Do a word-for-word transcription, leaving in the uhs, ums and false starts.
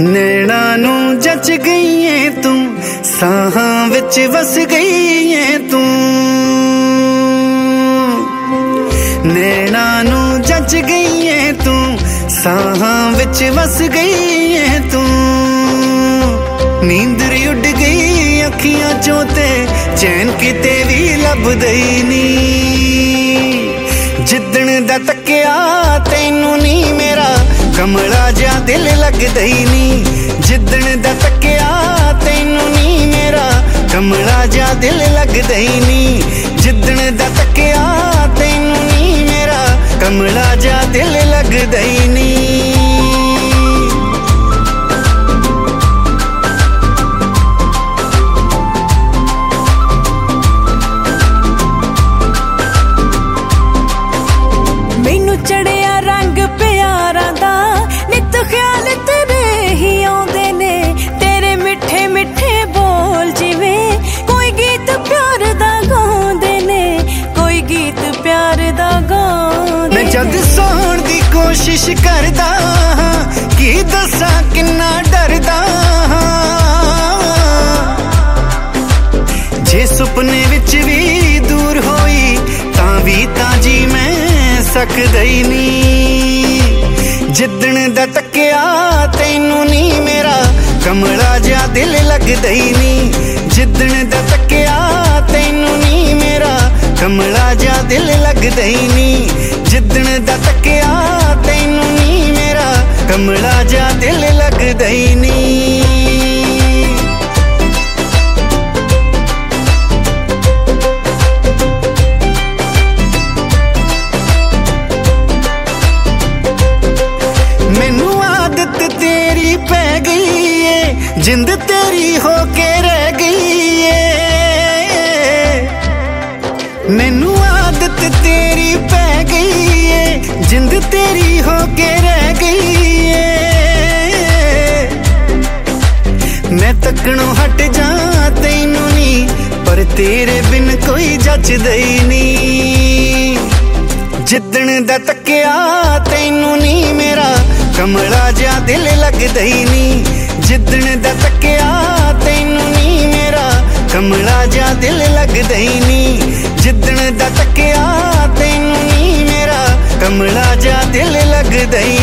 नैना नू जच गई है तू, साहां विच वस गई है तू। नैना नू जच गई है तू, साहां विच वस गई है तू। नींदर उड़ गई अखियां चों ते चैन किते भी लभदा ही नी। जिद्दण दा तक्किया तैनू नी मेरा कमला जा दिल लगदा ही नी। जिद्दण दा तक्किया तैनू नी मेरा कमला जा दिल लगदा ही नी। जिद्दण दा तक्किया तैनू नी मेरा कमला जा दिल लगदा ही नी। मैनू चढ़िया रंग प्यारा दा, नित ख्याल तेरे ही आउंदे ने। तेरे मिठे मिठे बोल जिवें कोई गीत प्यार दा गाउंदे ने, कोई गीत प्यार दा गाउंदे। मैं जद सोण दी कोशिश करदा की दसां किन्ना डरदा। जे सुपने विच भी दूर होई तां भी तां जी मैं सकदा ही नी। जिद्दण दा तक्किया तैनू नी मेरा कमला जा दिल लगदा ही नी। जिद्दण दा तक्किया तैनू नी मेरा कमला जा दिल लगदा ही नी। जिद्दण दा तक्किया तैनू नी मेरा कमला जा दिल लगदा ही नी। मैनू आदत तेरी पै गई है, जिंद तेरी होके रह गई है। मैनू आदत तेरी पै गई है, जिंद तेरी होके रह गई है। मैं तकनों हट जा तैनू नी, पर तेरे बिन कोई जचदा ही नी। जिद्दण दा तक्किया तैनू नी मेरा कमला जा दिल लगदा ही नी। जिद्दण दा तक्किया तैनू नी मेरा कमला जा दिल लगदा ही नी। जिद्दण दा तक्किया तैनू नी मेरा कमला जा दिल लगदा ही